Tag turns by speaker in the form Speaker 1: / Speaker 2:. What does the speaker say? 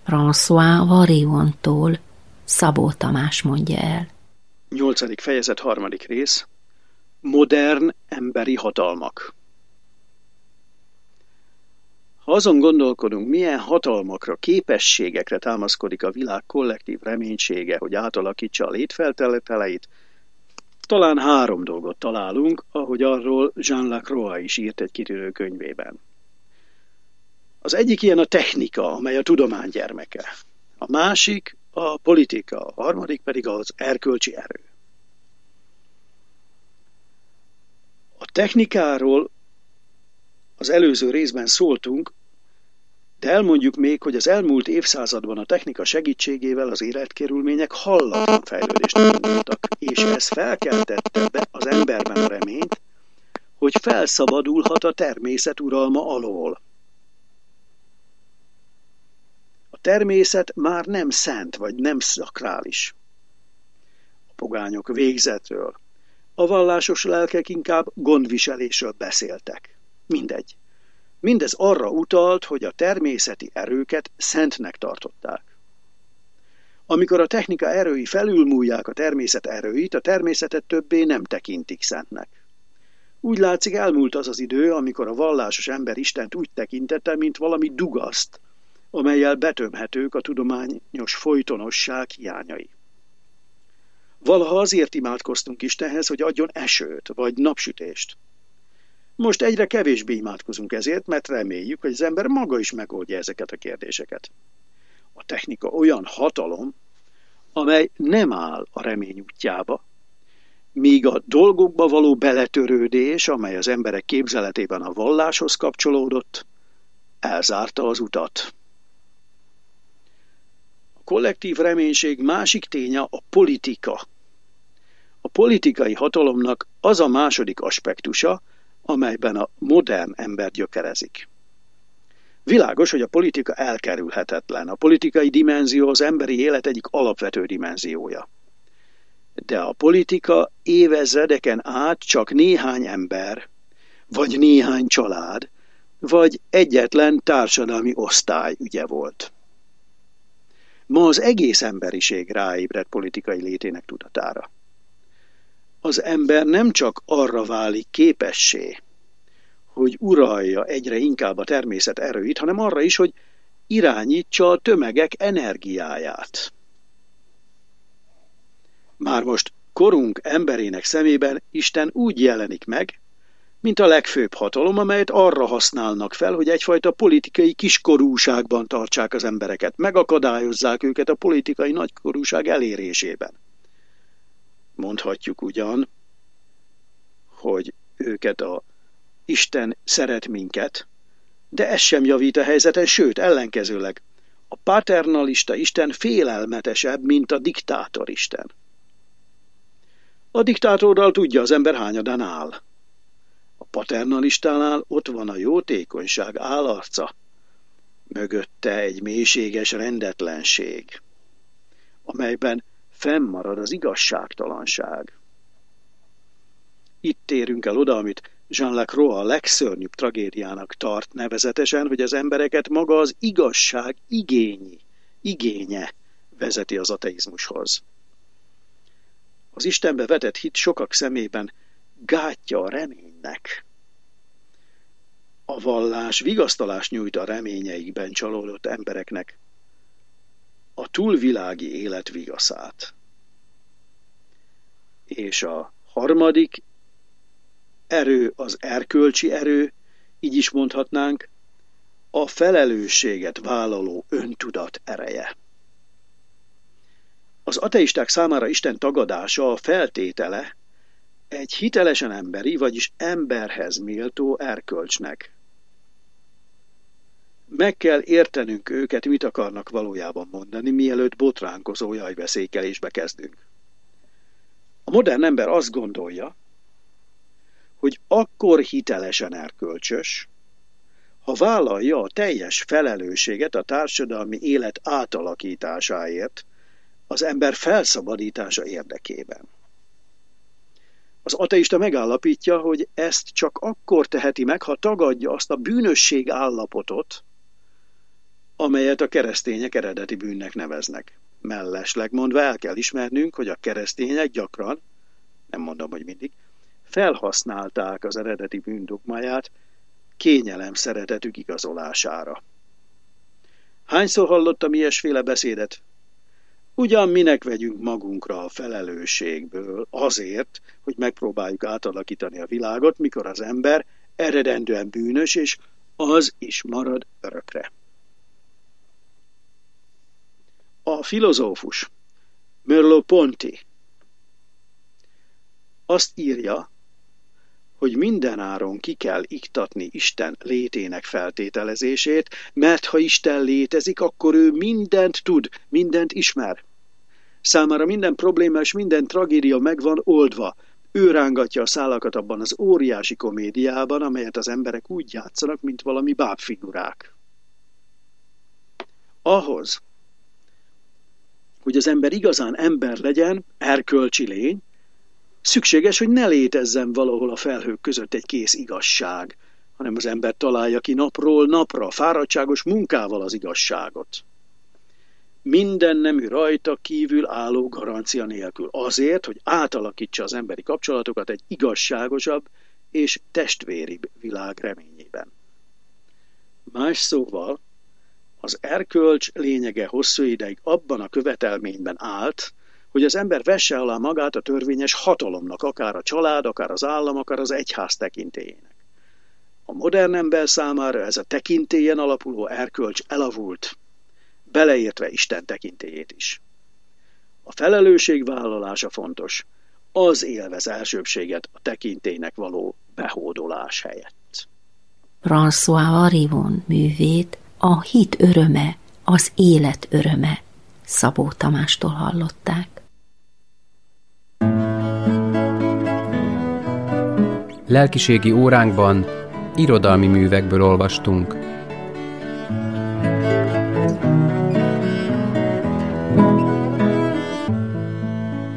Speaker 1: François Variontól Szabó Tamás mondja el.
Speaker 2: 8. fejezet 3. rész. Modern emberi hatalmak. Ha azon gondolkodunk, milyen hatalmakra, képességekre támaszkodik a világ kollektív reménysége, hogy átalakítsa a létfeltételeit, talán 3 dolgot találunk, ahogy arról Jean Lacroix is írt egy kitűnő könyvében. Az egyik ilyen a technika, amely a tudomány gyermeke. A másik a politika, a harmadik pedig az erkölcsi erő. A technikáról az előző részben szóltunk, de elmondjuk még, hogy az elmúlt évszázadban a technika segítségével az életkörülmények hallatlan fejlődést mutattak, és ez felkeltette be az emberben a reményt, hogy felszabadulhat a természet uralma alól. A természet már nem szent, vagy nem szakrális. A pogányok végzetről, a vallásos lelkek inkább gondviselésről beszéltek. Mindegy. Mindez arra utalt, hogy a természeti erőket szentnek tartották. Amikor a technika erői felülmúlják a természet erőit, a természetet többé nem tekintik szentnek. Úgy látszik, elmúlt az az idő, amikor a vallásos ember Istent úgy tekintette, mint valami dugaszt, amellyel betömhetők a tudományos folytonosság hiányai. Valaha azért imádkoztunk Istenhez, hogy adjon esőt vagy napsütést. Most egyre kevésbé imádkozunk ezért, mert reméljük, hogy az ember maga is megoldja ezeket a kérdéseket. A technika olyan hatalom, amely nem áll a remény útjába, míg a dolgokba való beletörődés, amely az emberek képzeletében a valláshoz kapcsolódott, elzárta az utat. A kollektív reménység másik ténye a politika. A politikai hatalomnak az a második aspektusa, amelyben a modern ember gyökerezik. Világos, hogy a politika elkerülhetetlen. A politikai dimenzió az emberi élet egyik alapvető dimenziója. De a politika évezredeken át csak néhány ember, vagy néhány család, vagy egyetlen társadalmi osztály ügye volt. Ma az egész emberiség ráébredt politikai létének tudatára. Az ember nem csak arra válik képessé, hogy uralja egyre inkább a természet erőit, hanem arra is, hogy irányítsa a tömegek energiáját. Már most korunk emberének szemében Isten úgy jelenik meg, mint a legfőbb hatalom, amelyet arra használnak fel, hogy egyfajta politikai kiskorúságban tartsák az embereket, megakadályozzák őket a politikai nagykorúság elérésében. Mondhatjuk ugyan, hogy őket a Isten szeret minket, de ez sem javít a helyzeten, sőt, ellenkezőleg. A paternalista Isten félelmetesebb, mint a diktátor Isten. A diktátorral tudja az ember hányadán áll. A paternalistánál ott van a jótékonyság állarca, mögötte egy mélységes rendetlenség, amelyben fennmarad az igazságtalanság. Itt térünk el oda, amit Jean Lacroix a legszörnyűbb tragédiának tart, nevezetesen, hogy az embereket maga az igazság igénye vezeti az ateizmushoz. Az Istenbe vetett hit sokak szemében gátja a reménynek. A vallás vigasztalást nyújt a reményeikben csalódott embereknek, a túlvilági élet vigaszát. És a harmadik erő, az erkölcsi erő, így is mondhatnánk, a felelősséget vállaló öntudat ereje. Az ateisták számára Isten tagadása a feltétele egy hitelesen emberi, vagyis emberhez méltó erkölcsnek. Meg kell értenünk őket, mit akarnak valójában mondani, mielőtt botránkozó jajveszékelésbe kezdünk. A modern ember azt gondolja, hogy akkor hitelesen erkölcsös, ha vállalja a teljes felelősséget a társadalmi élet átalakításáért, az ember felszabadítása érdekében. Az ateista megállapítja, hogy ezt csak akkor teheti meg, ha tagadja azt a bűnösség állapotot, amelyet a keresztények eredeti bűnnek neveznek. Mellesleg mondva el kell ismernünk, hogy a keresztények gyakran, nem mondom, hogy mindig, felhasználták az eredeti bűn dogmáját kényelem szeretetük igazolására. Hányszor hallottam ilyesféle beszédet? Ugyan minek vegyünk magunkra a felelősségből azért, hogy megpróbáljuk átalakítani a világot, mikor az ember eredendően bűnös, és az is marad örökre. A filozófus Merleau-Ponty azt írja, hogy mindenáron ki kell iktatni Isten létének feltételezését, mert ha Isten létezik, akkor ő mindent tud, mindent ismer. Számára minden probléma és minden tragédia meg van oldva. Ő rángatja a szálakat abban az óriási komédiában, amelyet az emberek úgy játszanak, mint valami bábfigurák. Ahhoz, hogy az ember igazán ember legyen, erkölcsi lény, szükséges, hogy ne létezzen valahol a felhők között egy kész igazság, hanem az ember találja ki napról napra, fáradtságos munkával az igazságot. Minden nemű rajta kívül álló garancia nélkül, azért, hogy átalakítsa az emberi kapcsolatokat egy igazságosabb és testvéribb világ reményében. Más szóval, az erkölcs lényege hosszú ideig abban a követelményben állt, hogy az ember vesse alá magát a törvényes hatalomnak, akár a család, akár az állam, akár az egyház tekintélyének. A modern ember számára ez a tekintélyen alapuló erkölcs elavult, beleértve Isten tekintélyét is. A felelősségvállalása fontos, az élvez elsőbbséget a tekintélynek való behódolás helyett.
Speaker 1: François Haribon művét A hit öröme, az élet öröme Szabó Tamástól hallották.
Speaker 3: Lelkiségi óránkban irodalmi művekből olvastunk.